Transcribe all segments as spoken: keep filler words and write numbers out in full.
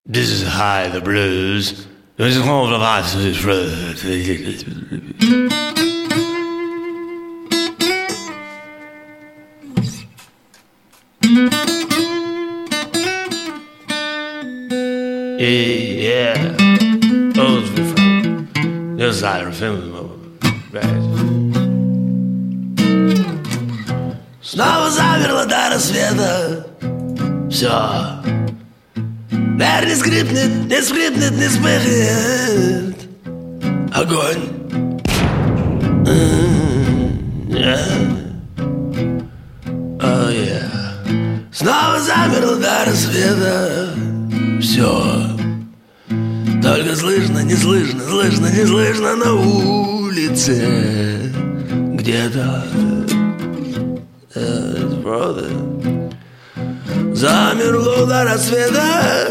This is High the Blues. This is one of us. Yeah, those we from this side of film, right? Снова замерло до рассвета. Все. Дверь не скрипнет, не скрипнет, не вспыхнет. Огонь. Oh, yeah. Снова замерло до рассвета. Все. Только слышно, не слышно, слышно, не слышно на улице. Где-то Brother. Замерло до рассвета.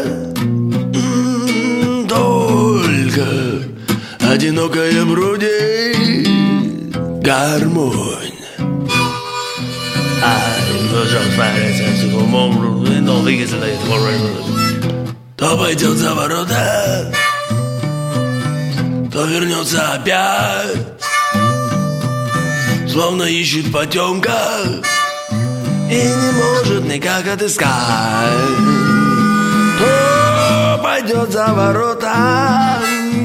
М-м, только одинокая бродит гармонь. То пойдет за ворота, то вернется опять, словно ищет в потемках и не может никак отыскать. То пойдет за ворота,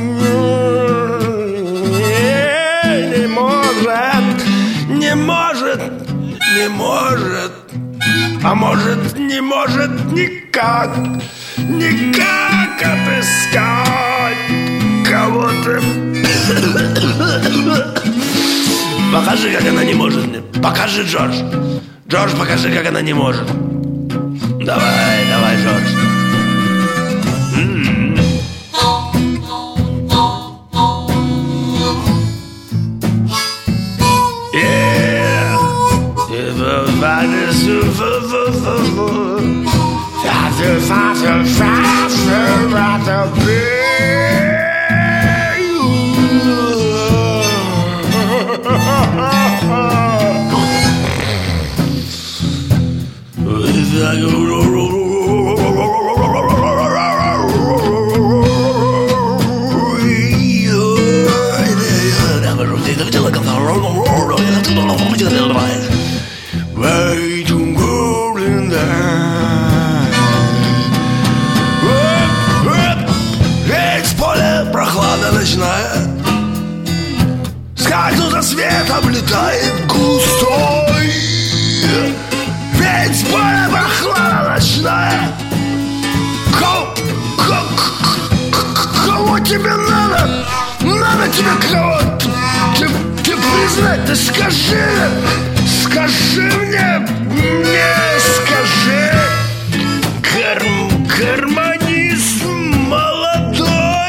не может, не может, не может, а может, не может никак, никак отыскать кого-то. Покажи, как она не может. Покажи, Джордж. Джордж, покажи, как она не может. Давай, давай, Джордж. М-м. Yeah. Father, father, father, rather be. Way to go in there. Ведь с поля прохлада ночная, скользу за свет облетает густой. Ведь с поля прохлада ночная. Кого, кого тебе надо? Надо тебе кого? Ты, ты признать, ты скажи. Скажи мне, мне скажи. Карм, карманист молодой,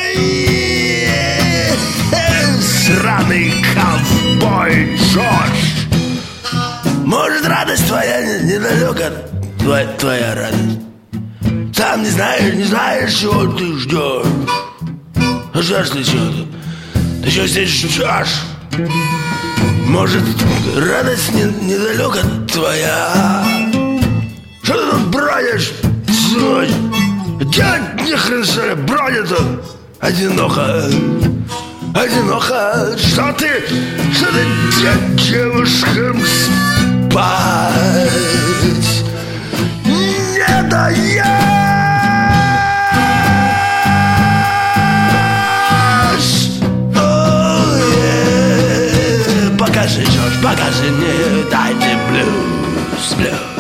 сраный ковбой Джордж. Может, радость твоя недалеко, твоя, твоя радость. Сам не знаешь, не знаешь, чего ты ждешь. А ждешь ты чего-то? Ты что здесь ждешь? Может, радость не, недалеко твоя? Что ты тут бродишь? Делать ни хрена что ли бродит он? Одиноко, одиноко. Что ты, что ты девушкам спать не даешь? Покажи, Джордж, покажи мне, дай мне блюз, блюз.